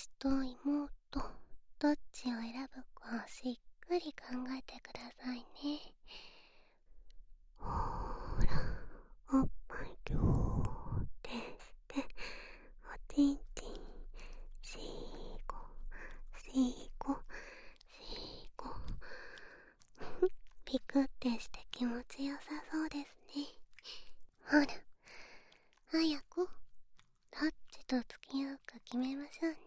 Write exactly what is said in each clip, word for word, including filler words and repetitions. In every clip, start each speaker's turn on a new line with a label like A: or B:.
A: 私と妹、どっちを選ぶかしっかり考えてくださいね。ほーら、おっぱいぎょーってして、おちんちん、しーこ、しーこ、しーこ。ピクってして気持ちよさそうですね。ほら、早く、どっちと付き合うか決めましょうね。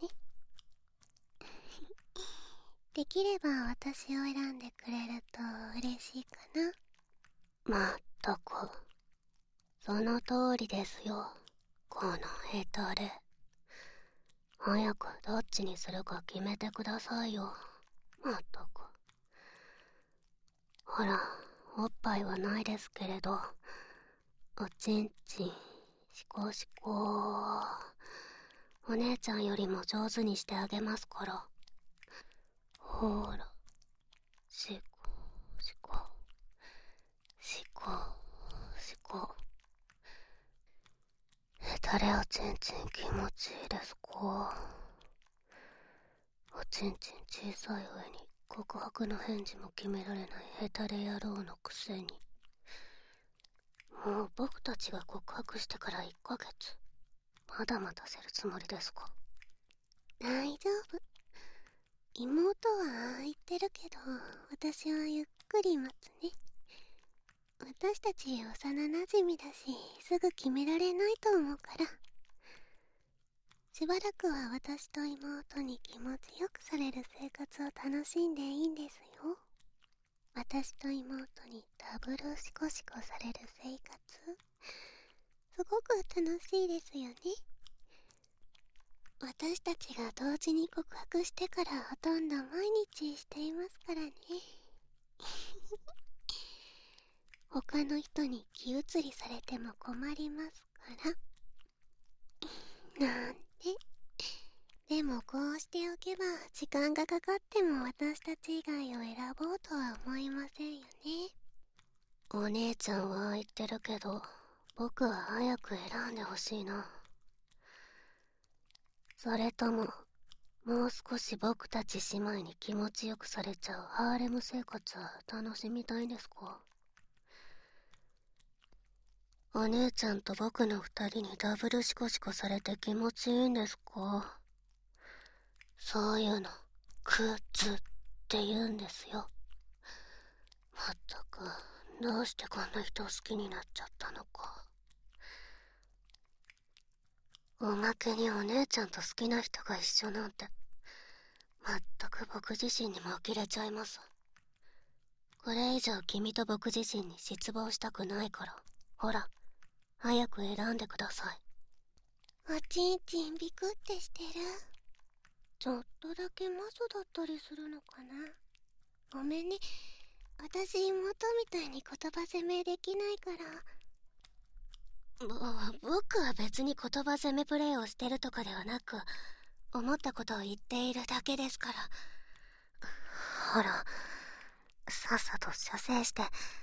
A: できれば私を選んでくれると嬉しいかな。まったく、その通りですよ、このヘタレ。早くどっちにするか決めてくださいよ。まったく。ほら、おっぱいはないですけれど、おちんちん、しこしこ。お姉ちゃんよりも上手にしてあげますから。ほら、しこ、しこ、しこ、しこ。ヘタレおちんちん気持ちいいですか？おちんちん小さい上に告白の返事も決められないヘタレ野郎のくせに。もう僕たちが告白してからいっかげつ。まだ待たせるつもりですか？大丈夫。妹はああ言ってるけど、私はゆっくり待つね。私たち幼馴染だし、すぐ決められないと思うから。しばらくは私と妹に気持ちよくされる生活を楽しんでいいんですよ。私と妹にダブルシコシコされる生活、すごく楽しいですよね。私たちが同時に告白してからほとんど毎日していますからね。他の人に気移りされても困りますから。なんて。でもこうしておけば時間がかかっても私たち以外を選ぼうとは思いませんよね。お姉ちゃんは言ってるけど、僕は早く選んでほしいな。それとも、もう少し僕たち姉妹に気持ちよくされちゃうハーレム生活は楽しみたいんですか？お姉ちゃんと僕の二人にダブルシコシコされて気持ちいいんですか？そういうの、クズって言うんですよ。まったく、どうしてこんな人を好きになっちゃったのか。おまけにお姉ちゃんと好きな人が一緒なんて、まったく僕自身にも呆れちゃいます。これ以上君と僕自身に失望したくないから、ほら、早く選んでください。おちんちんビクってしてる？ちょっとだけマソだったりするのかな。ごめんね、私妹みたいに言葉攻めできないから。ぼ僕は別に言葉攻めプレイをしてるとかではなく、思ったことを言っているだけですから。ほら、さっさと射精して。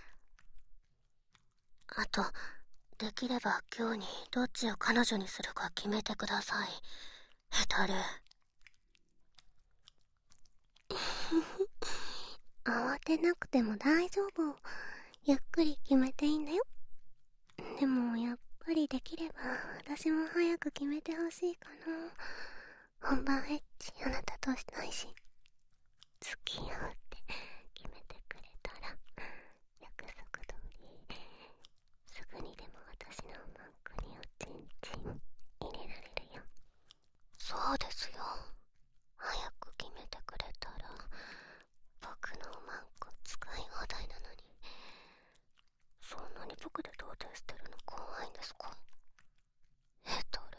A: あと、できれば今日にどっちを彼女にするか決めてください。ヘタレ。慌てなくても大丈夫。ゆっくり決めていいんだよ。でもやっぱりできれば私も早く決めてほしいかな。本番エッチあなたとしたいし、付き合うって決めてくれたら約束通りすぐにでも私のマンコにおちんちん入れられるよ。そうですよ、早く決めてくれたら僕のマンコ使い放題なのに。そんなに僕で童貞してるの怖いんですか？ヘタレ。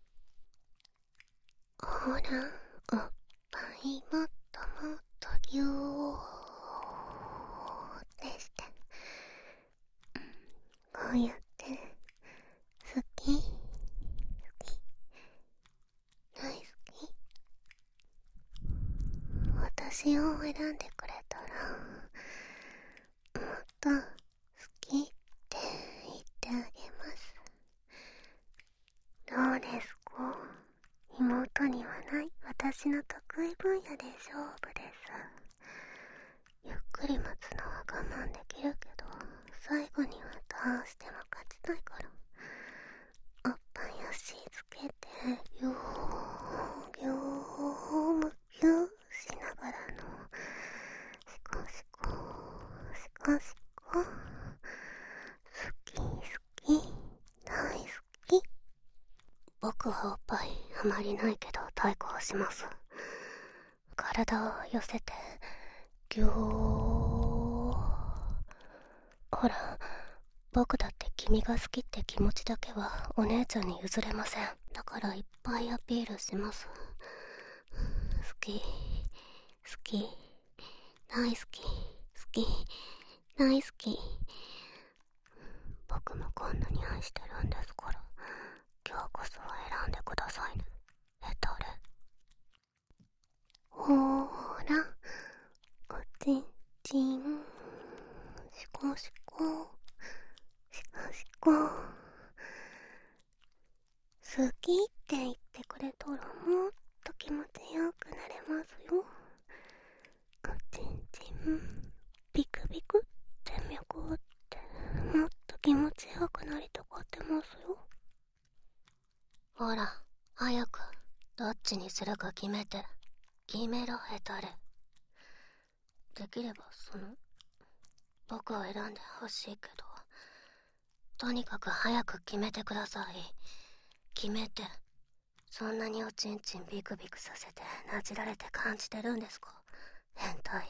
A: ほら、おっぱいもっともっとぎゅーってして、こうやって好き好き大好き。私を選んでくれたらもっと好きって言ってあげます。どうですか？妹にはない私こしこ。好き好き、大好き。僕はおっぱいあまりないけど対抗します。体を寄せてぎゅー。ほら、僕だって君が好きって気持ちだけはお姉ちゃんに譲れません。だからいっぱいアピールします。好き好き、大好き、好き、大好き。僕もこんなに愛してるんですから、今日こそは選んでくださいね。ヘタレ。ほーら、おちんちん、しこしこ、しこしこ。好きって言ってくれたらもっと気持ちよくなれますよ。おちんちん、ビクビクってめくってもっと気持ちよくなりたがってますよ。ほら、早くどっちにするか決めて。決めろ、ヘタレ。できればその僕を選んでほしいけど、とにかく早く決めてください。決めて。そんなにおちんちんビクビクさせてなじられて感じてるんですか、変態。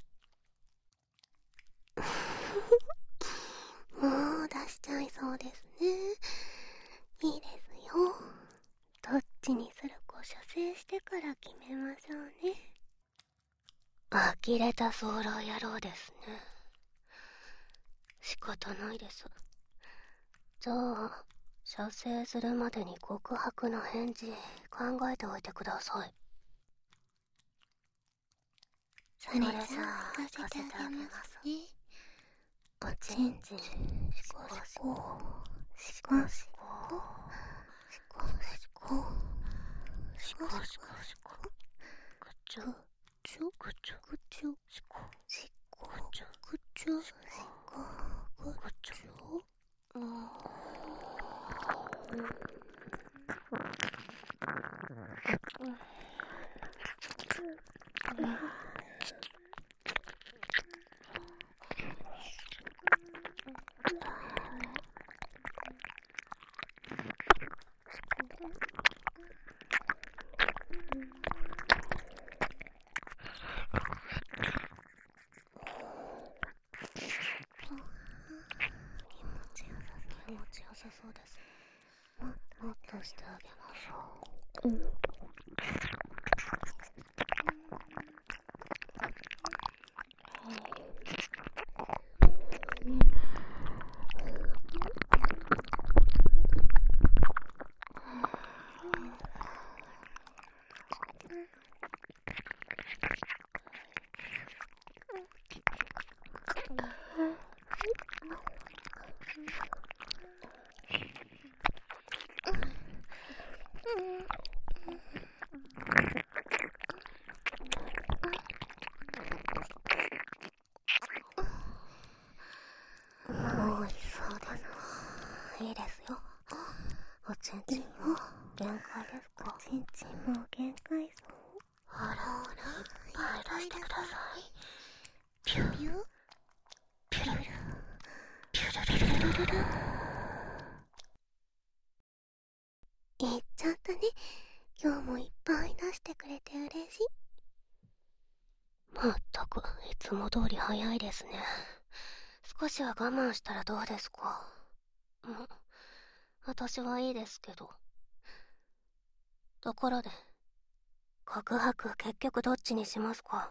A: もう出しちゃいそうですね。いいですよ。どっちにするか射精してから決めましょうね。呆れた早漏野郎ですね。仕方ないです。じゃあ射精するまでに告白の返事考えておいてください。それじゃあ行かせてあげますね。おちんちん、しこしこ、しこしこ、しこしこ、しこしこしこ、ぐちゅぐちゅぐちゅぐちゅ、しこしこ、ぐちゅぐちゅ、しこぐちゅ。気持ちよさそうです。もっとしてあげましょう。うん。もういそうです。いいですよ。おちんちんも限界ですか。おちんちんも限界そう。ほらほら、いっぱい出してください。ピューピューピュルルピュルルルルルル。いっちゃったね。今日もいっぱい出してくれて嬉しい。まったくいつも通り早いですね。少しは我慢したらどうですか。うん、私はいいですけど。ところで告白結局どっちにしますか。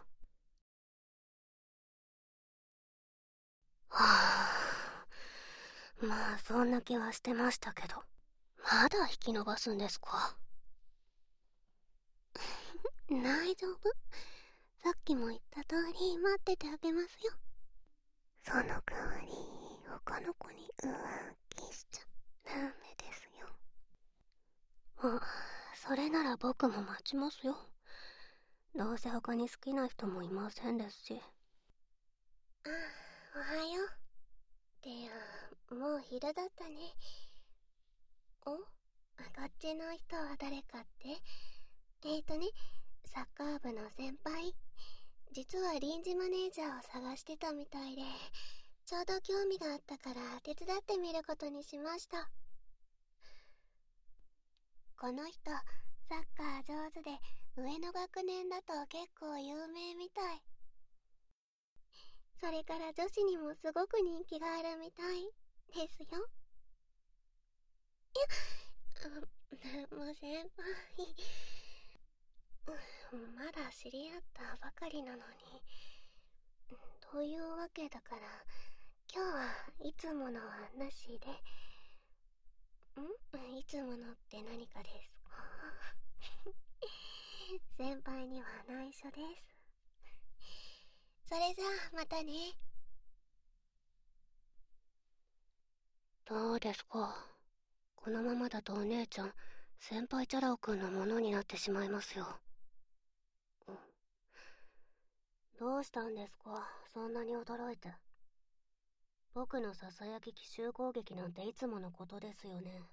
A: はあ、まあそんな気はしてましたけど、まだ引き伸ばすんですか。大丈夫。さっきも言った通り待っててあげますよ。その代わり他の子に浮気しちゃダメですよ。まあそれなら僕も待ちますよ。どうせ他に好きな人もいませんですし。ああ、おはよう。ってや、もう昼だったね。お、こっちの人は誰かって。えーとね、サッカー部の先輩。実は臨時マネージャーを探してたみたいで、 ちょうど興味があったから手伝ってみることにしました。この人、サッカー上手で上の学年だと結構有名みたい。それから女子にもすごく人気があるみたいですよ。いや、でも先輩、まだ知り合ったばかりなのに。というわけだから、今日はいつものはなしで。んいつものって何かですか？先輩には内緒です。それじゃあまたね。どうですか？このままだとお姉ちゃん先輩チャラ男くんのものになってしまいますよ。どうしたんですか、そんなに驚いて。僕のささやき奇襲攻撃なんていつものことですよね。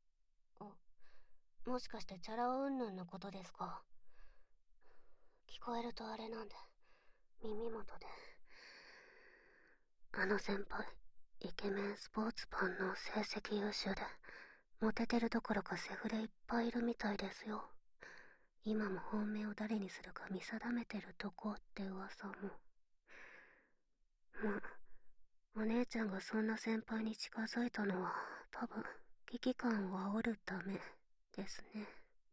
A: もしかしてチャラ男うんぬんのことですか？聞こえるとあれなんで、耳元で。あの先輩、イケメンスポーツパンの成績優秀で、モテてるどころかセフレいっぱいいるみたいですよ。今も本命を誰にするか見定めてるとこって噂も。まあ、お姉ちゃんがそんな先輩に近づいたのは多分危機感を煽るためですね。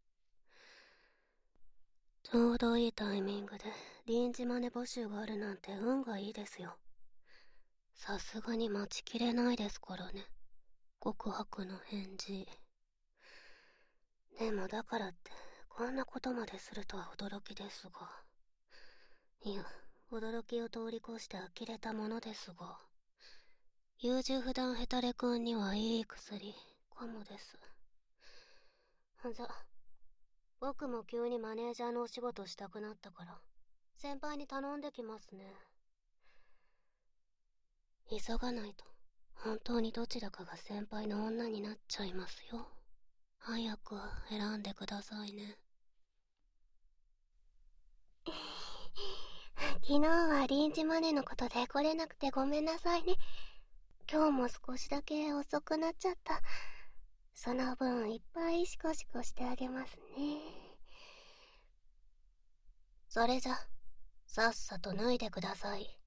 A: ちょうどいいタイミングで臨時マネ募集があるなんて運がいいですよ。さすがに待ちきれないですからね、告白の返事。でもだからってこんなことまでするとは驚きですが、いや、驚きを通り越して呆れたものですが、優柔不断ヘタレくんにはいい薬かもです。じゃ、僕も急にマネージャーのお仕事したくなったから先輩に頼んできますね。急がないと本当にどちらかが先輩の女になっちゃいますよ。早く選んでくださいね。昨日は臨時マネのことで来れなくてごめんなさいね。今日も少しだけ遅くなっちゃった。その分いっぱいシコシコしてあげますね。それじゃ、さっさと脱いでください。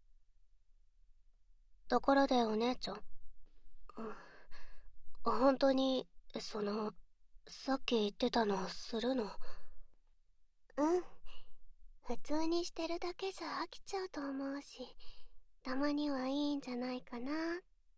A: ところでお姉ちゃん、うん、本当に、その、さっき言ってたのするの？うん。普通にしてるだけじゃ飽きちゃうと思うし、たまにはいいんじゃないかなって。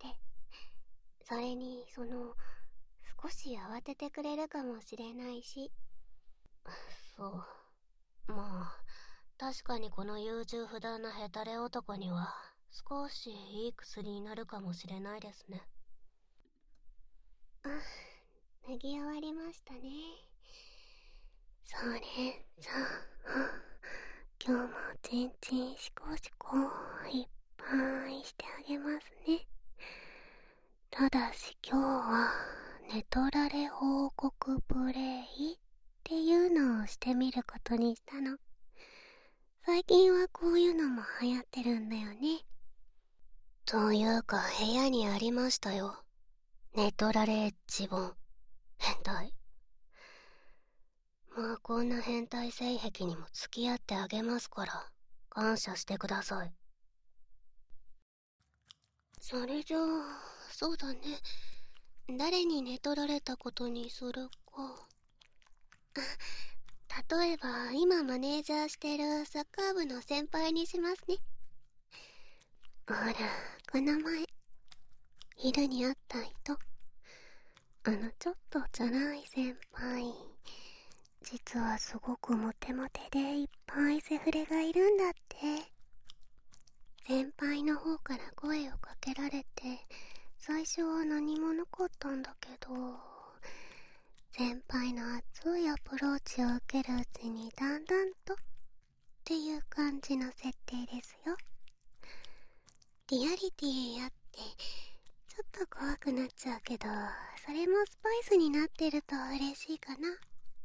A: それに、その、少し慌ててくれるかもしれないし。そう。まあ、確かにこの優柔不断なヘタレ男には、少しいい薬になるかもしれないですね。あ、脱ぎ終わりましたね。それじゃあ、今日もちんちんしこしこいっぱいしてあげますね。ただし今日は寝取られ報告プレイっていうのをしてみることにしたの。最近はこういうのも流行ってるんだよね。というか部屋にありましたよ、寝取られエッジ本。変態。まあこんな変態性癖にも付き合ってあげますから感謝してください。それじゃあ、そうだね、誰に寝取られたことにするか。例えば今マネージャーしてるサッカー部の先輩にしますね。ほら、この前昼に会った人、あのちょっとチャラい先輩、実はすごくモテモテでいっぱいセフレがいるんだって。先輩の方から声をかけられて最初は何もなかったんだけど、先輩の熱いアプローチを受けるうちにだんだんとっていう感じの設定ですよ。リアリティあってちょっと怖くなっちゃうけど、それもスパイスになってると嬉しいかな。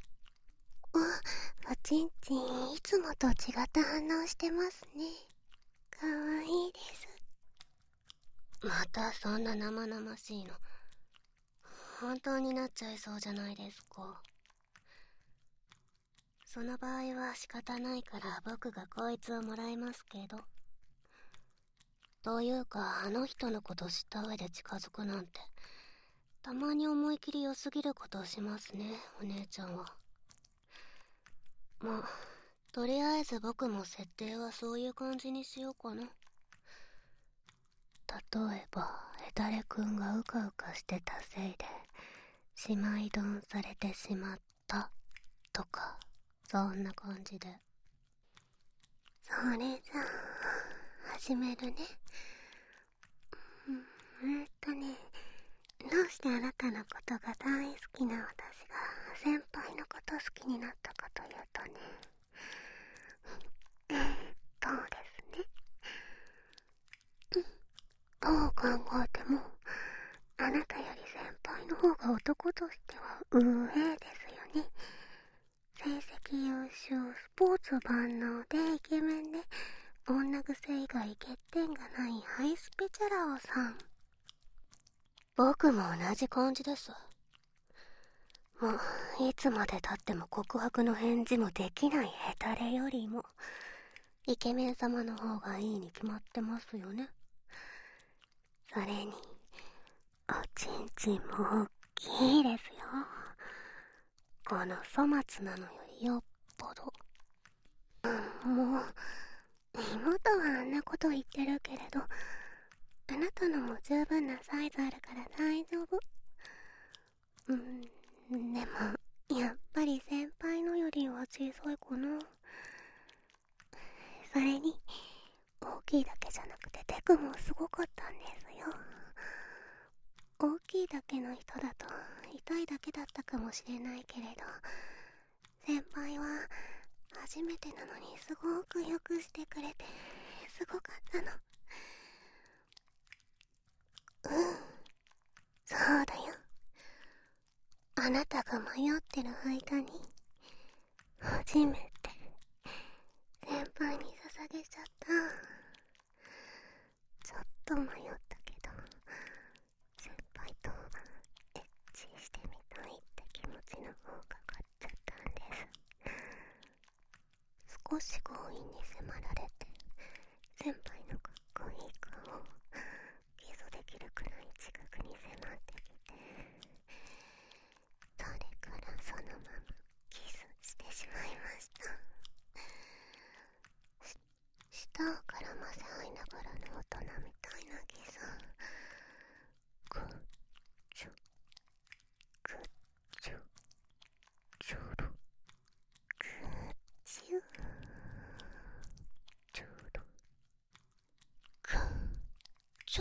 A: あ、おちんちんいつもと違った反応してますね。かわいいです。 またそんな生々しいの本当になっちゃいそうじゃないですか。その場合は仕方ないから僕がこいつをもらいますけど。というかあの人のこと知った上で近づくなんてたまに思い切り良すぎることをしますね、お姉ちゃんは。まあとりあえず僕も設定はそういう感じにしようかな。例えばヘタレくんがうかうかしてたせいでしまい丼されてしまったとか、そんな感じで。それじゃあ始めるね。うんえっとねどうしてあなたのことが大好きな私が先輩のこと好きになったかというとね、えー、そうですね。どう考えてもあなたより先輩の方が男としては上ですよね。成績優秀、スポーツ万能でイケメンで女癖以外欠点がないハイスペチャラ男さん。僕も同じ感じです。もういつまでたっても告白の返事もできないヘタレよりもイケメン様の方がいいに決まってますよね。それにおちんちんも大きいですよ。この粗末なのよりよっぽど。うん、もう妹はあんなこと言ってるけれどあなたのも十分なサイズあるから大丈夫。うんでもやっぱり先輩のよりは小さいかな。それに大きいだけじゃなくてテクもすごかったんですよ。大きいだけの人だと痛いだけだったかもしれないけれど先輩は初めてなのにすごくよくしてくれてすごかったの。うんそうだよ。あなたが迷ってる間に初めて先輩に捧げちゃった。ちょっと迷ったけど先輩とエッチしてみたいって気持ちの方が勝っちゃったんです。少し強引に迫られて先輩のかっこいい顔をキスできるくらい近くに迫ってきて、それからそのままキスしてしまいました。舌を絡ませ合いながらの大人みたいなキス。グッチュグッチュチュルグッチュチュルグッチュ。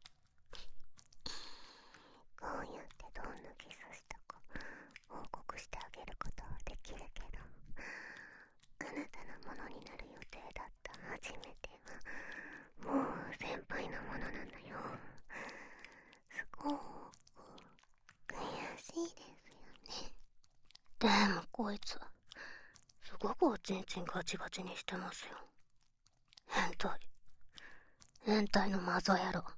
A: こうやってどんなキスしたか報告してあげることはできるけどあなたのものになる予定だった初めてはもう先輩のものなのよ。すごく悔しいですよね。でもこいつすごくおちんちんガチガチにしてますよ。変態変態のマゾ野郎。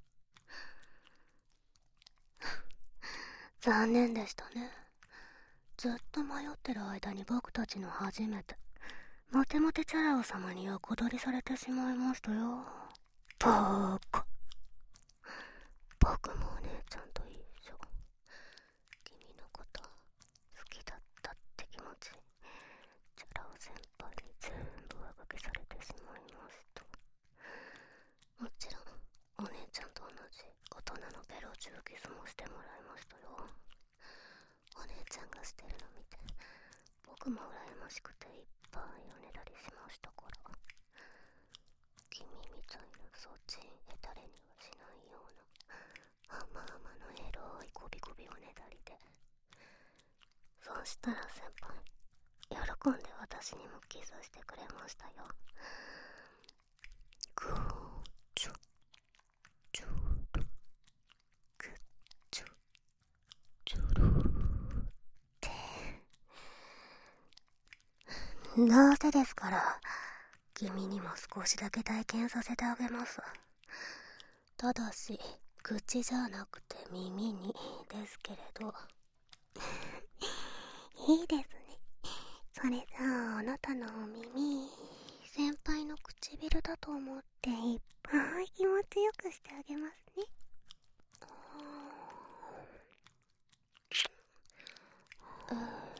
A: 残念でしたね。ずっと迷ってる間に僕たちの初めてモテモテチャラ男様に横取りされてしまいましたよ。バカ。僕もお姉ちゃんと一緒。君のこと好きだったって気持ちチャラ男先輩に全部上書きされてしまいました。もちろんお姉ちゃんと同じ大人のベロ中キスもしてもらいましたよ。お姉ちゃんがしてるの見て僕も羨ましくていっぱいおねだりしましたから。君みたいなそっちヘタレにはしないような甘々のエロいゴビゴビおねだりで。そうしたら先輩喜んで私にもキスしてくれましたよ。グーチュチュルグッチュチュルってどうせですから君にも少しだけ体験させてあげます。ただし口じゃなくて耳にですけれど。いいですね。それじゃあ、あなたのお耳、先輩の唇だと思っていっぱい気持ちよくしてあげますね。うん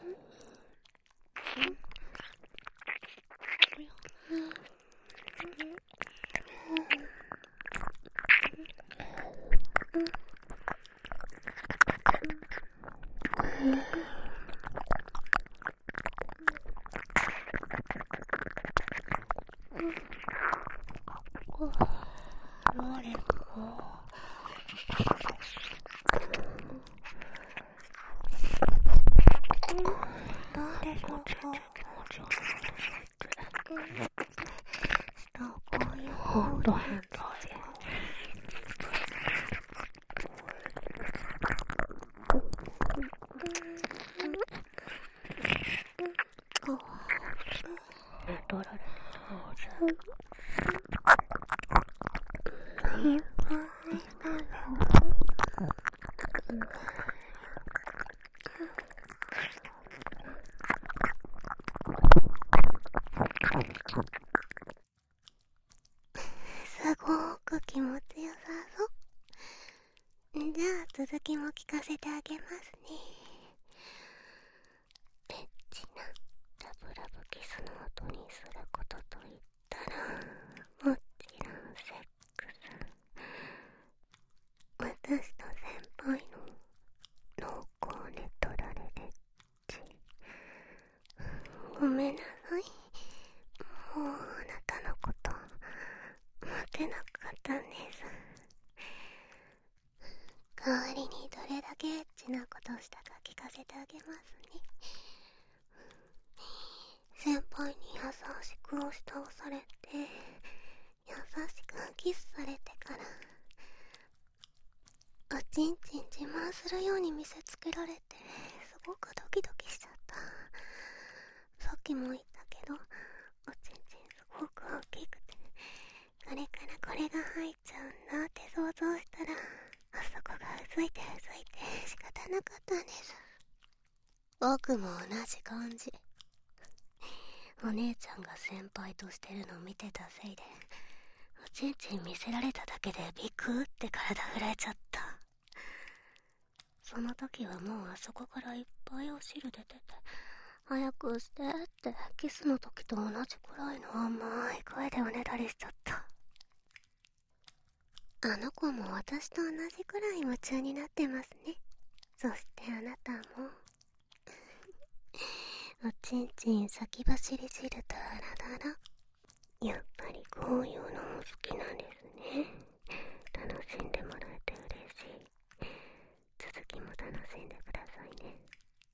A: すごーく気持ちよさそう。じゃあ続きも聞かせてあげますね。エッチなラブラブキスの後にすることといったら、もちろんセックス。私と先輩の濃厚で取られるエッチ。ごめんなさい。もうあなたのこと待てなかったんです。代わりにどれだけエッチなことしたか聞かせてあげますね。先輩に優しく押し倒されて、優しくキスされてから、おちんちん自慢するように見せつけられて、すごくドキドキしちゃった。さっきも言ったけど、おちんちんすごく大きくて、これからこれが入っちゃうんだって想像したら、あそこがうずいてうずいて仕方なかったんです。僕も同じ感じ。お姉ちゃんが先輩としてるの見てたせいで、おちんちん見せられただけでビクーって体震えちゃった。その時はもうあそこからいっぱいお汁出てて、早くしてってキスの時と同じくらいの甘い声でおねだりしちゃった。あの子も私と同じくらい夢中になってますね。そしてあなたもおちんちん先走り汁だらだら。やっぱりこういうのも好きなんですね。楽しんでもらえて嬉しい。続きも楽しんでくださいね。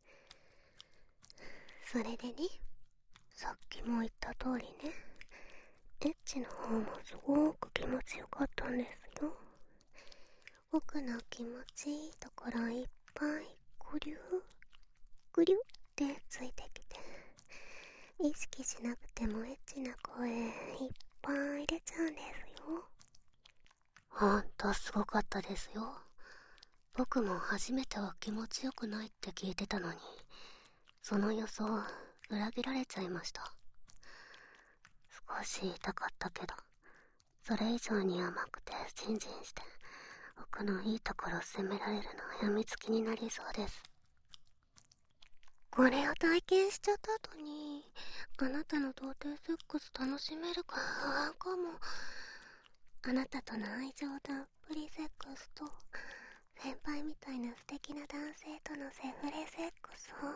A: それでね、さっきも言った通りね、エッチの方もすごく気持ちよかったんですよ。僕の気持ちいいところいっぱいグリューグリューってついてきて、意識しなくてもエッチな声いっぱい出ちゃうんですよ。ほんとすごかったですよ。僕も初めては気持ちよくないって聞いてたのに、その予想裏切られちゃいました。少し痛かったけど、それ以上に甘くてジンジンして、僕のいいところを責められるのやみつきになりそうです。これを体験しちゃった後に、あなたの童貞セックス楽しめるか不安かも。あなたとの愛情たっぷりセックスと、先輩みたいな素敵な男性とのセフレセックスを、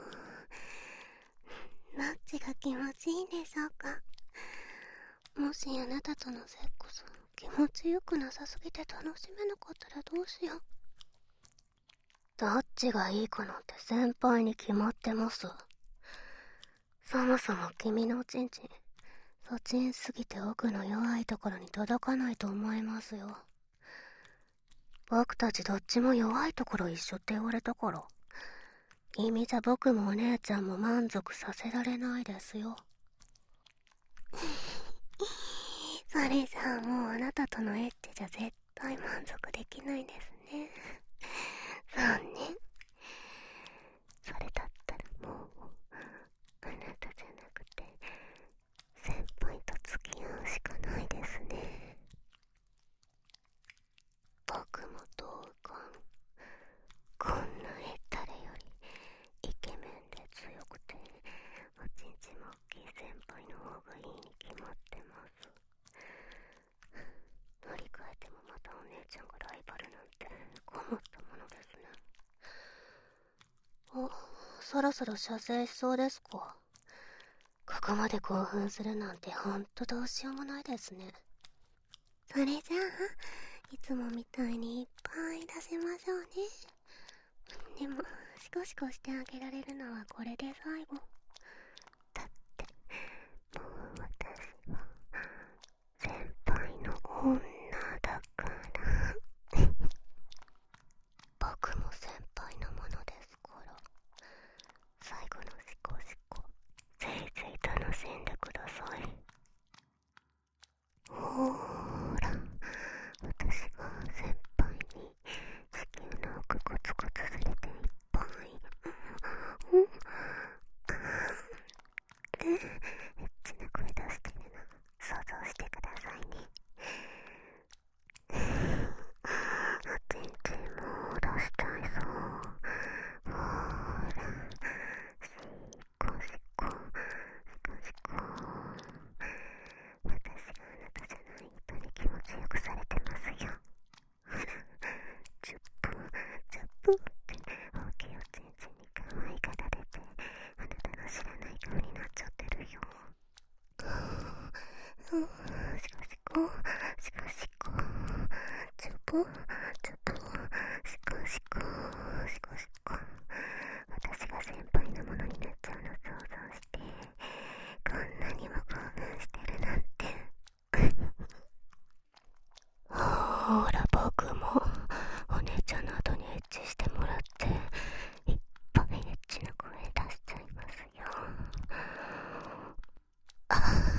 A: どっちが気持ちいいんでしょうか。もしあなたとのセックス気持ちよくなさすぎて楽しめなかったらどうしよう。どっちがいいかなんて先輩に決まってます。そもそも君のおちんちん、そちんすぎて奥の弱いところに届かないと思いますよ。僕たちどっちも弱いところ一緒って言われたから、君じゃ僕もお姉ちゃんも満足させられないですよ。それじゃあもうあなたとのエッチじゃ絶大満足できないですね。残念。それだったらもうあなたじゃなくて先輩と付き合うしかないですね。僕も同感。こんなヘタレよりイケメンで強くておちんちも大きい先輩の方がいいに決まってます。乗り換えてもまたお姉ちゃんがライバルなんて困ったものですね。お、そろそろ射精しそうですか。ここまで興奮するなんてほんとどうしようもないですね。それじゃあいつもみたいにいっぱい出しましょうね。でもシコシコしてあげられるのはこれで最後。だってもう私は先輩の女だから僕も先輩のものですから、最後のシコシコぜひぜひ楽しんでください。ほーら、私が先輩に地球の奥コツコツされていっぱいうんうんエッチな声出してるの想像してくださいね。おちんちんも出しちゃいそう。ほーら、しこしこしこしこ。私があなたじゃない人に気持ちよくされてますよ。ほら、チュップチュップって大きいおちんちんに可愛がられて、あなたの知らない顔になっちゃってるよ。うん、シコシコシコシコチュップチュップシコシコシコシコ。私が先輩のものになっちゃうの想像してこんなにも興奮してるなんてほーら、僕もお姉ちゃんの後にエッチしてもらっていっぱいエッチな声出しちゃいますよ。あ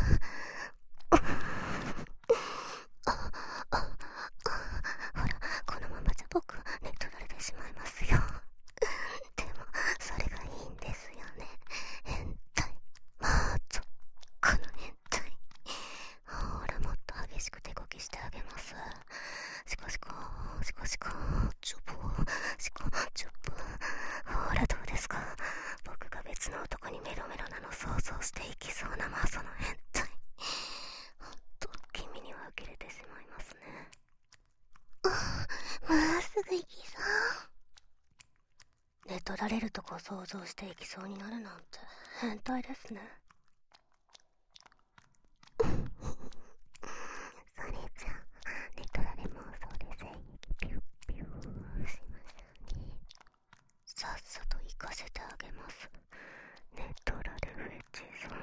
A: あほら、このままじゃ僕寝取られてしまいますよ。でもそれがいいんですよね。変態マーゾ、この変態。ほら、もっと激しく手こきしてあげます。シコシコシコシコチュップシコチュップ。ほら、どうですか。僕が別の男にメロメロなの想像していきそうなマーゾの変態。ほんと君には呆れてしまいますね。まっすぐ行きそう。寝取られるとこ想像していきそうになるなんて変態ですね。それじゃあ寝取られ妄想で精液ピュッピューしましょうね。さっさと行かせてあげます。寝取られフェチさん。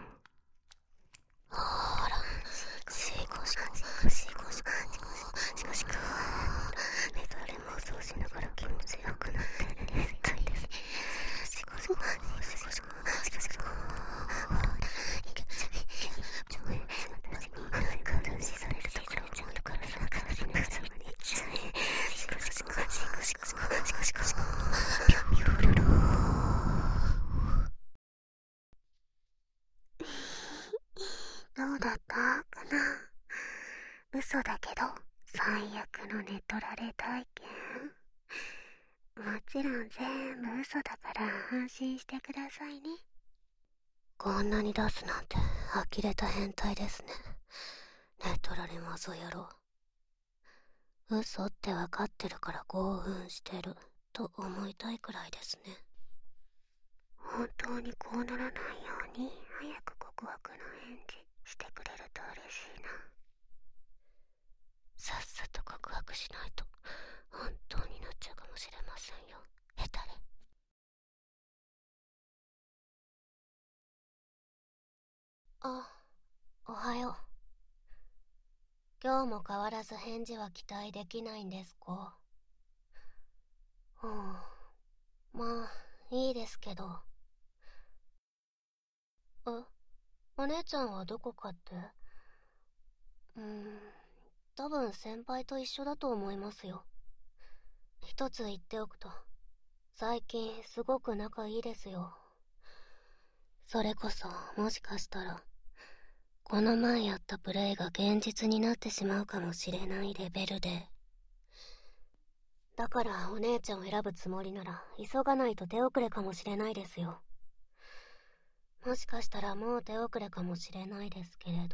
A: ほら、シコシコシコシコシコシコシコ。寝取られ妄想しながら気持ちよくなって変態です。シコシコシコシコシコシコシコ。ほら、いけちゃえちょえ、私に監視されるところをあるからさ、私のふさまに行っちゃえ。シコシコシコシコシコシコシコシコピュピュルルどうだったかな。嘘だけど最悪の寝取られ体験。もちろん全部嘘だから安心してくださいね。こんなに出すなんて呆れた変態ですね。寝取られマゾ野郎。嘘ってわかってるから興奮してると思いたいくらいですね。本当にこうならないように早く告白の返事してくれると嬉しいな。さっさと告白しないと本当になっちゃうかもしれませんよ、ヘタレ。あ、おはよう。今日も変わらず返事は期待できないんですか。うん、まあいいですけど。え、お姉ちゃんはどこかって。うーん多分先輩と一緒だと思いますよ。一つ言っておくと、最近すごく仲いいですよ。それこそもしかしたらこの前やったプレイが現実になってしまうかもしれないレベルで。だからお姉ちゃんを選ぶつもりなら急がないと手遅れかもしれないですよ。もしかしたらもう手遅れかもしれないですけれど。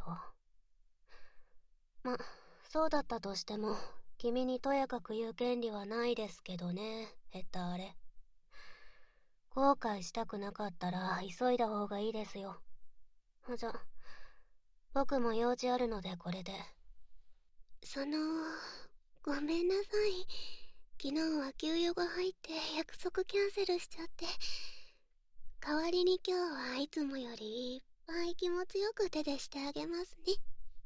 A: ま、そうだったとしても君にとやかく言う権利はないですけどね、ヘッダーレ。後悔したくなかったら急いだ方がいいですよ。じゃ、僕も用事あるのでこれで。その、ごめんなさい。昨日は休養が入って約束キャンセルしちゃって。代わりに今日はいつもよりいっぱい気持ちよく手でしてあげますね。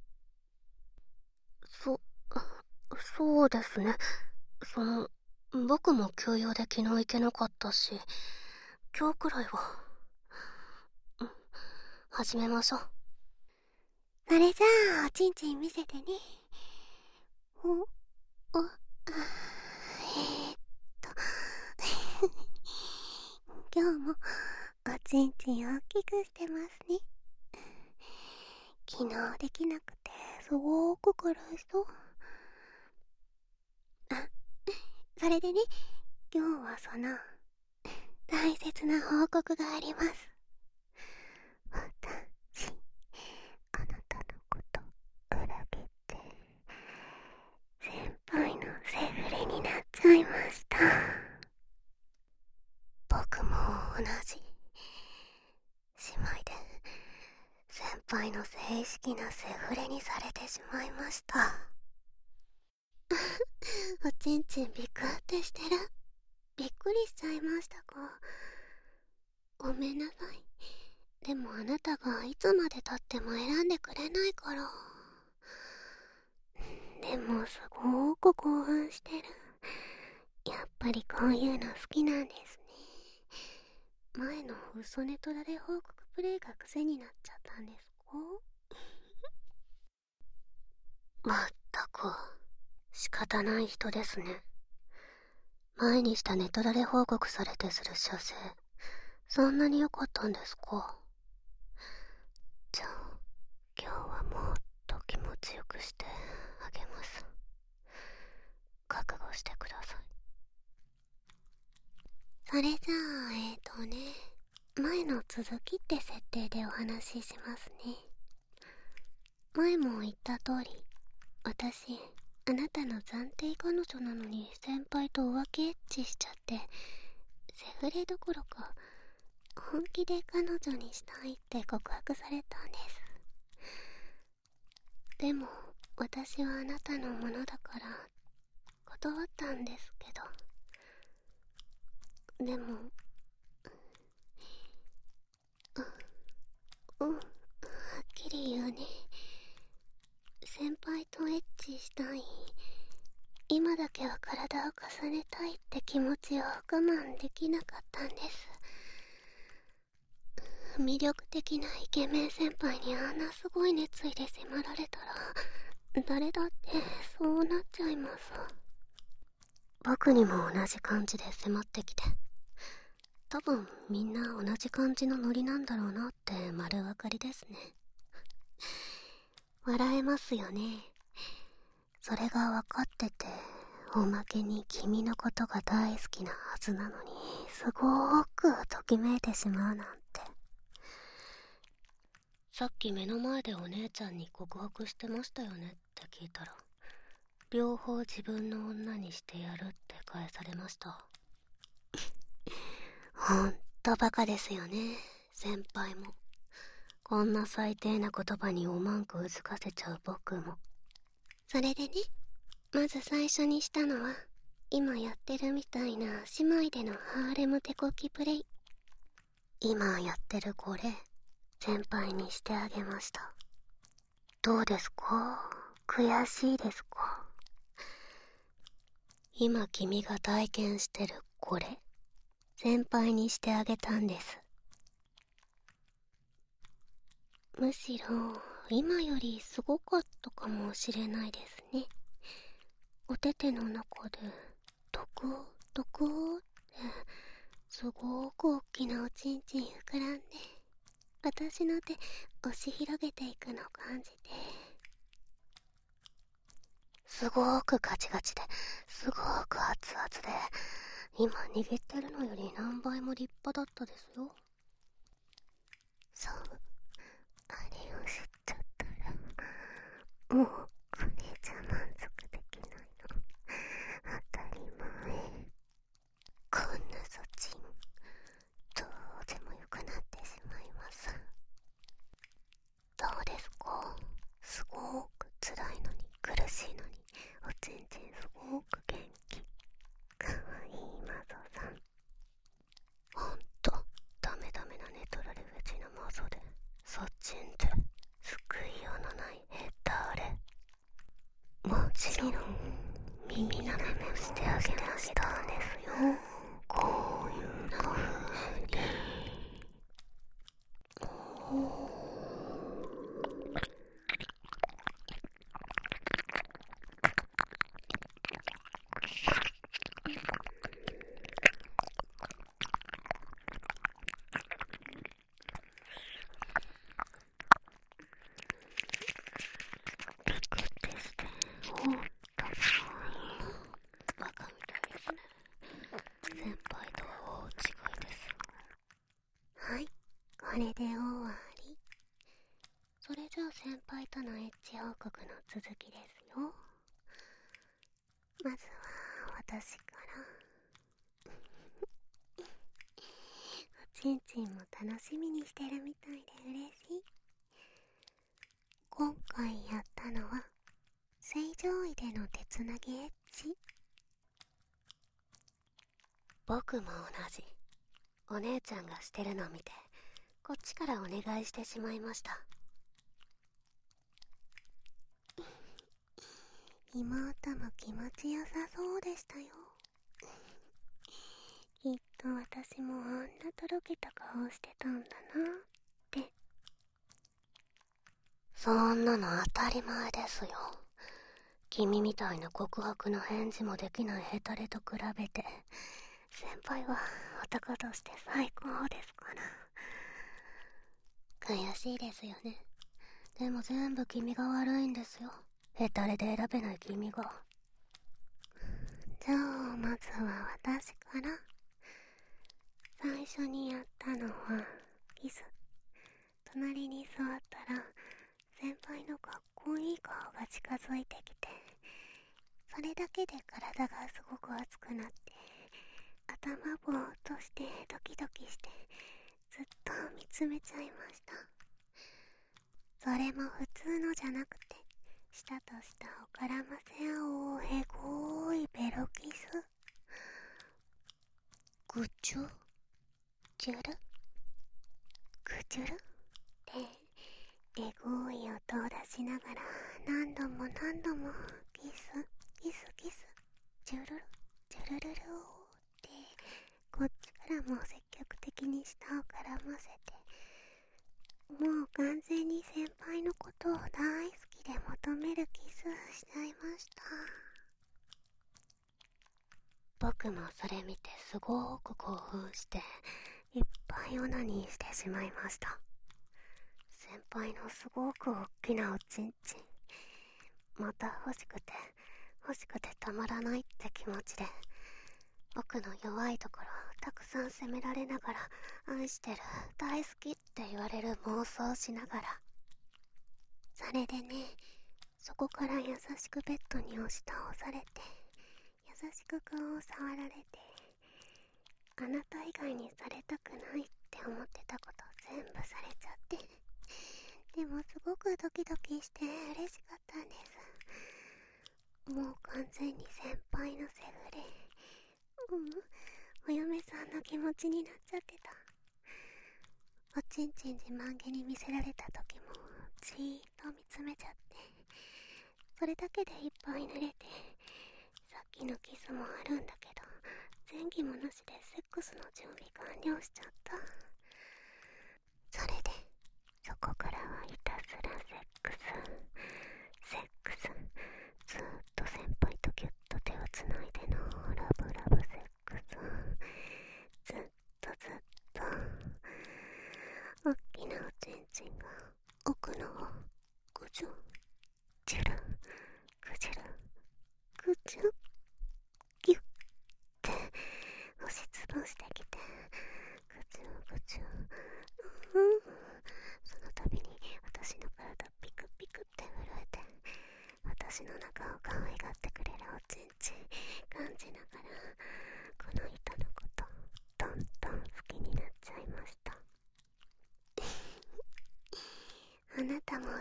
A: そ、そうですね。その、僕も休養で昨日行けなかったし、今日くらいは。うん、始めましょう。それじゃあ、おちんちん見せてね。お、お、あ、えー、っと、今日も、おちんちん大きくしてますね。昨日できなくて、すごーく苦しそう。あ、それでね、今日はその、大切な報告があります。私、あなたのこと裏切って先輩のセフレになっちゃいました。僕も同じ。姉妹で先輩の正式なセフレにされてしまいました。おちんちんビクってしてる。びっくりしちゃいましたか。ごめんなさい。でもあなたがいつまでたっても選んでくれないから。でもすごーく興奮してる。やっぱりこういうの好きなんですね。前の嘘ネトラで報告プレイが癖になっちゃったんですか。まったく仕方ない人ですね。前にしたネトラレ報告されてする射精、そんなに良かったんですか。じゃあ今日はもっと気持ちよくしてあげます。覚悟してください。それじゃあえーとね、前の続きって設定でお話ししますね。前も言った通り、私あなたの暫定彼女なのに先輩と浮気エッチしちゃって、セフレどころか本気で彼女にしたいって告白されたんです。でも私はあなたのものだから断ったんですけど、でもう、うん、はっきり言うね。先輩とエッチしたい、今だけは体を重ねたいって気持ちを我慢できなかったんです。魅力的なイケメン先輩にあんなすごい熱意で迫られたら誰だってそうなっちゃいます。僕にも同じ感じで迫ってきて、多分みんな同じ感じのノリなんだろうなって丸分かりですね。笑えますよね。それが分かってて、おまけに君のことが大好きなはずなのにすごーくときめいてしまうなんて。さっき目の前でお姉ちゃんに告白してましたよねって聞いたら、両方自分の女にしてやるって返されました。ほんとバカですよね、先輩も。こんな最低な言葉におまんこうずかせちゃう僕も。それでね、まず最初にしたのは今やってるみたいな姉妹でのハーレム手こきプレイ。今やってるこれ、先輩にしてあげました。どうですか？悔しいですか？今君が体験してるこれ、先輩にしてあげたんです。むしろ今よりすごかったかもしれないですね。お手手の中でドクドクってすごーく大きなおちんちん膨らんで、私の手押し広げていくのを感じて、すごーくガチガチですごーく熱々で、今握ってるのより何倍も立派だったですよ。そう、あれを知っちゃったらもうこれじゃ満足できないの。当たり前。こんなそちんどうでもよくなってしまいます。どうですか？すごーく辛いのに苦しいのにおちんちんすごーく元気。かわいいマゾさん。ほんとダメダメなネトラレフェチなマゾで、そっちんって救いようのないヘタレ。もちろん耳舐めもしてあげましたんですよ。こういう風に。バカみたいですね。先輩とは大違いです。はい、これで終わり。それじゃあ先輩とのエッチ報告の続きですよ。まずは私から。おちんちんも楽しみにしてるみたいで嬉しい。今回やったのは正常位での手つなぎエッチ。僕も同じ。お姉ちゃんがしてるのを見てこっちからお願いしてしまいました。妹も気持ちよさそうでしたよ。きっと私もあんなとろけた顔してたんだなって。そんなの当たり前ですよ。君みたいな告白の返事もできないヘタレと比べて、先輩は男として最高ですから。悔しいですよね。でも全部君が悪いんですよ。ヘタレで選べない君が。じゃあまずは私から。最初にやったのはキス。隣に座ったら先輩のかっこいい顔が近づいてきて、それだけで体がすごく熱くなって、頭ぼーっとしてドキドキしてずっと見つめちゃいました。それも普通のじゃなくて、舌と舌を絡ませ合おうへごーいベロキス。ぐちゅちゅるぐちゅるってエゴい音を出しながら何度も何度もキスキスキスチュルルチュルルルーってこっちからも積極的に舌を絡ませて、もう完全に先輩のことを大好きで求めるキスしちゃいました。僕もそれ見てすごーく興奮していっぱいオナニーしてしまいました。先輩のすごく大きなおちんちん、また欲しくて欲しくてたまらないって気持ちで、僕の弱いところをたくさん責められながら、愛してる大好きって言われる妄想しながら、それでね、そこから優しくベッドに押し倒されて、優しく顔を触られて、あなた以外にされたくないって思ってたこと全部されちゃって、でもすごくドキドキして嬉しかったんです。もう完全に先輩のセフレ、うん、お嫁さんの気持ちになっちゃってた。おちんちん自慢げに見せられた時もじーっと見つめちゃって、それだけでいっぱい濡れて、さっきのキスもあるんだけど前儀もなしでセックスの準備完了しちゃった。それでそこからはひたすらセック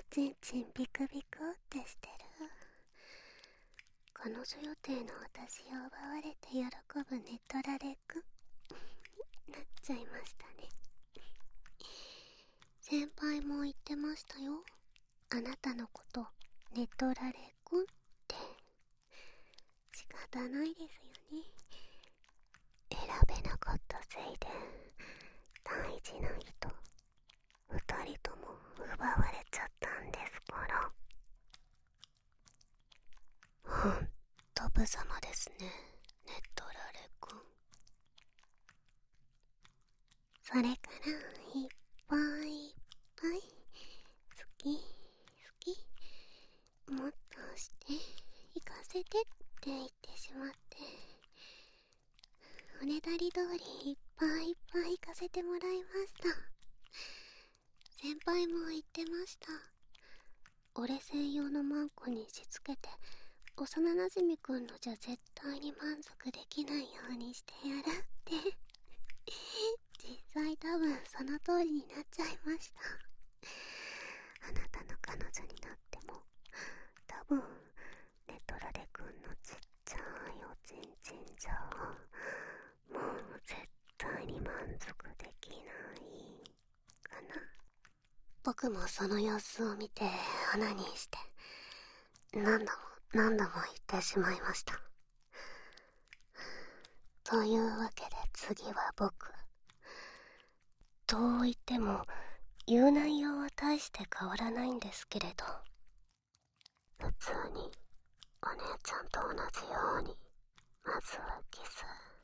A: ちんちんビクビクってしてる。彼女予定の私を奪われて喜ぶネトラレくんなっちゃいましたね。先輩も言ってましたよ。あなたのことネトラレくんって。仕方ないですよね。選べなかったせいで大事な人二人とも奪われちゃったんですから。ほんと無様ですね、ネトラレくん。それからいっぱいいっぱい好き好きもっとして行かせてって言ってしまって、おねだり通りいっぱいいっぱい行かせてもらいました。先輩も言ってました。俺専用のマンコにしつけて幼なじみくんのじゃ絶対に満足できないようにしてやるって実際多分その通りになっちゃいました。あなたの彼女になっても多分ネトラレくんのちっちゃいおちんちんじゃもう絶対に満足できないかな。僕もその様子を見て花にして何度も何度も言ってしまいました。というわけで次は僕。と言っても言う内容は大して変わらないんですけれど、普通にお姉ちゃんと同じようにまずはキス。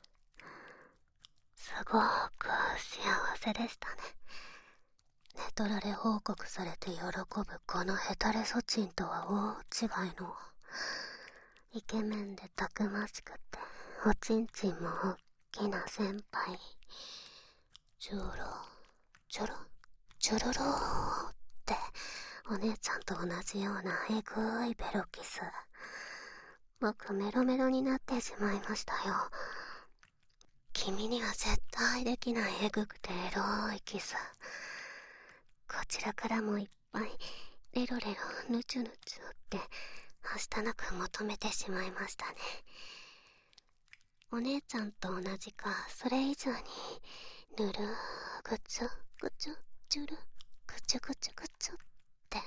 A: すごく幸せでしたね。ネトラレ報告されて喜ぶこのヘタレソチンとは大違いのイケメンでたくましくておちんちんもおっきな先輩。チュロチュロチュルローってお姉ちゃんと同じようなえぐいベロキス。僕メロメロになってしまいましたよ。君には絶対できないえぐくてエロいキス。こちらからもいっぱいレロレロヌチュヌチュってはしたなく求めてしまいましたね。お姉ちゃんと同じかそれ以上にぬるーぐちゅぐちゅチュルぐちゅぐちゅぐちゅって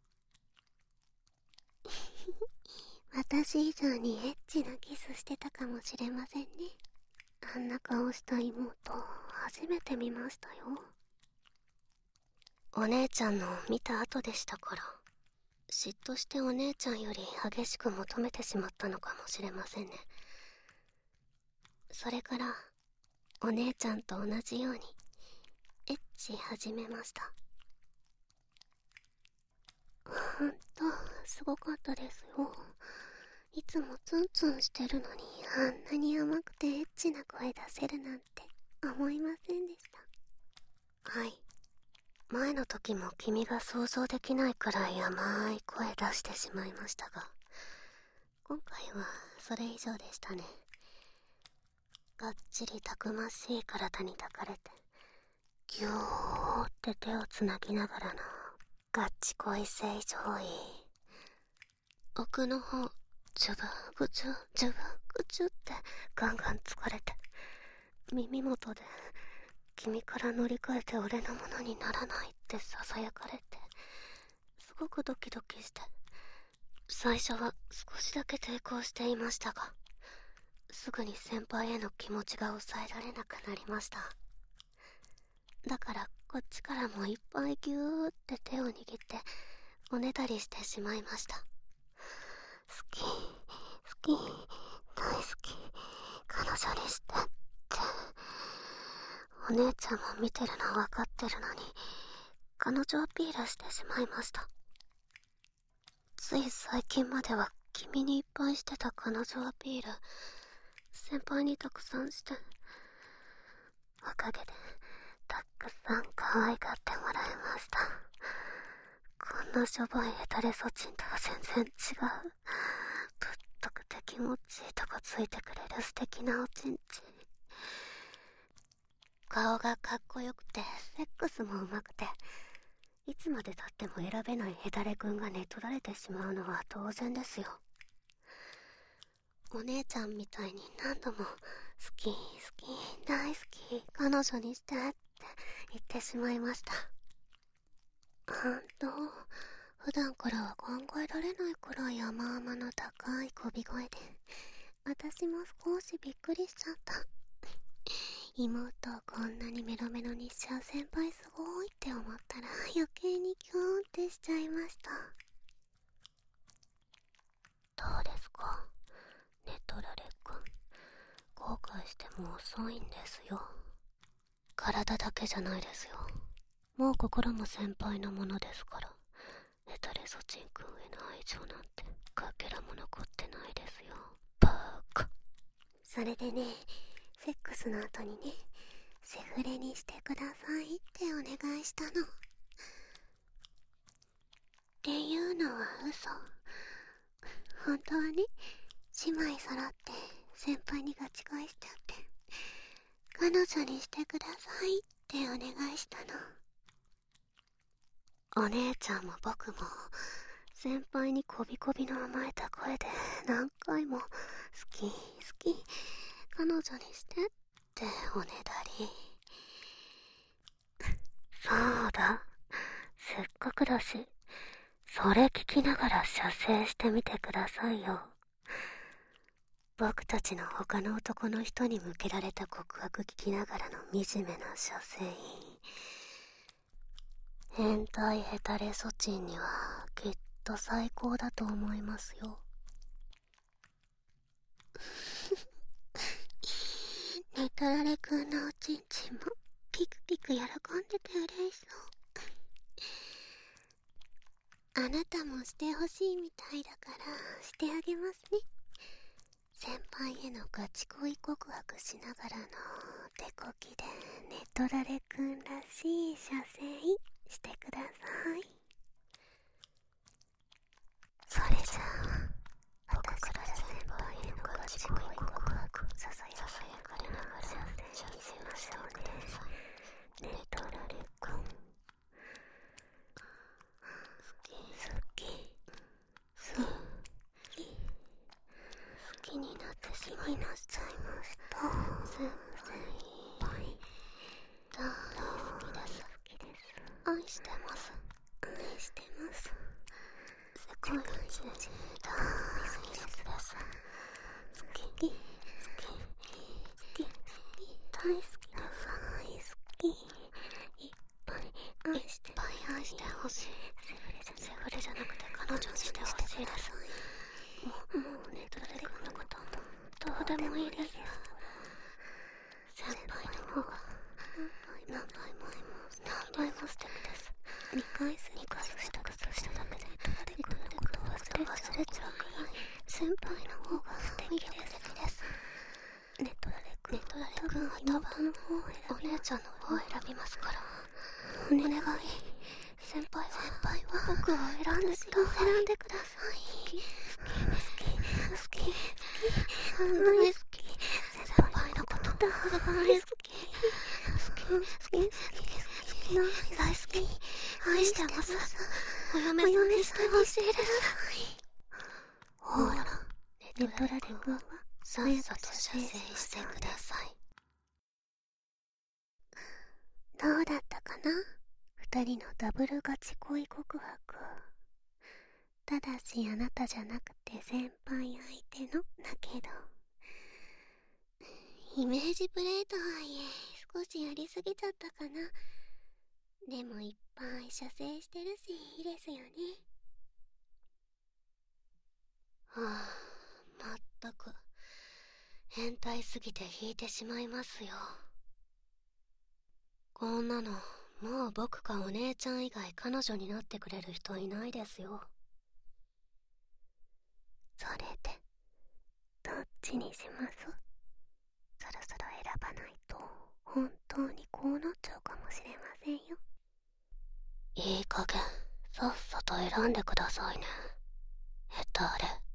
A: 私以上にエッチなキスしてたかもしれませんね。あんな顔した妹初めて見ましたよ。お姉ちゃんの見た後でしたから嫉妬してお姉ちゃんより激しく求めてしまったのかもしれませんね。それからお姉ちゃんと同じようにエッチ始めました。ほんとすごかったですよ。いつもツンツンしてるのにあんなに甘くてエッチな声出せるなんて思いませんでした。はい、前の時も君が想像できないくらい甘い声出してしまいましたが、今回はそれ以上でしたね。がっちりたくましい体に抱かれてぎゅーって手をつなぎながらのガッチ恋正常位。奥の方ジュブグチュジュブグチュってガンガン疲れて、耳元で君から乗り換えて俺のものにならないってささやかれて、すごくドキドキして、最初は少しだけ抵抗していましたが、すぐに先輩への気持ちが抑えられなくなりました。だからこっちからもいっぱいギューって手を握っておねだりしてしまいました。好き好き大好き彼女にしてってお姉ちゃんも見てるの分かってるのに彼女アピールしてしまいました。つい最近までは君にいっぱいしてた彼女アピール先輩にたくさんして、おかげでたくさん可愛がってもらいました。こんなしょぼいヘタレソチンとは全然違う、ぶっとくて気持ちいいとこついてくれる素敵なおちんちん。顔がかっこよくてセックスもうまくていつまでたっても選べないヘタレくんが寝取られてしまうのは当然ですよ。お姉ちゃんみたいに何度も好き好き大好き彼女にしてって言ってしまいました。ほんと普段からは考えられないくらい甘々の高いこび声で、私も少しびっくりしちゃった。妹をこんなにメロメロにしちゃう先輩すごいって思ったら余計にキューンってしちゃいました。どうですかネトラレくん、後悔しても遅いんですよ。体だけじゃないですよ。もう心も先輩のものですから。ヘタレソチンくんへの愛情なんてかけらも残ってないですよ。バーカ。それでね、セックスの後にね、セフレにしてくださいってお願いしたの。っていうのは嘘。本当はね、姉妹揃って先輩にガチ恋しちゃって、彼女にしてくださいってお願いしたの。お姉ちゃんも僕も先輩にこびこびの甘えた声で何回も好き好き彼女にしてっておねだり。そうだ、せっかくだしそれ聞きながら射精してみてくださいよ。僕たちの他の男の人に向けられた告白聞きながらの惨めな射精。変態ヘタレソチンにはきっと最高だと思いますよ。ネトラレくんのおちんちんもピクピク喜んでて嬉しそう。あなたもしてほしいみたいだからしてあげますね。先輩へのガチ恋告白しながらの手こきでネトラレくんらしい射精してください。それじゃあ僕から先輩へのガチ恋告白ささやかれながら射精しましょうね。ネトラレくん好き好き好き好きになってしまいました。先輩大好きです。愛してます。愛してます。世界一大好きです。好き好き好き大好きです。大好き。いっぱい愛していっぱい愛してほしい。セフレじゃなくて彼女にしてほしいです。もうもうネトラレくんのことどうでもいいです。先輩の方が何倍も何倍も素敵です。にかいすにかいしたことしただけでネトラレくんのことを忘れ忘れちゃうくらい先輩の方が素敵です。ネトラレくんネトラレくんは多分お姉ちゃんの方を選びますからお願い。先輩は先輩は僕を選んでください。選んでください。好き好き好き好き大好き。先輩のこと大好き好き好き好き好き大好き愛してます。お嫁さんにしてほしいです。ほらネトラレくんはさっさと射精してください。どうだったかな二人のダブルガチ恋告白。ただしあなたじゃなくて先輩相手のだけど、イメージプレイとはいえ少しやりすぎちゃったかな。でもいっぱい射精してるしいいですよね。はあ、まったく変態すぎて引いてしまいますよ。こんなのもう僕かお姉ちゃん以外彼女になってくれる人いないですよ。それでどっちにします？そろそろ選ばないと本当にこうなっちゃうかもしれませんよ。いい加減さっさと選んでくださいねヘタレ。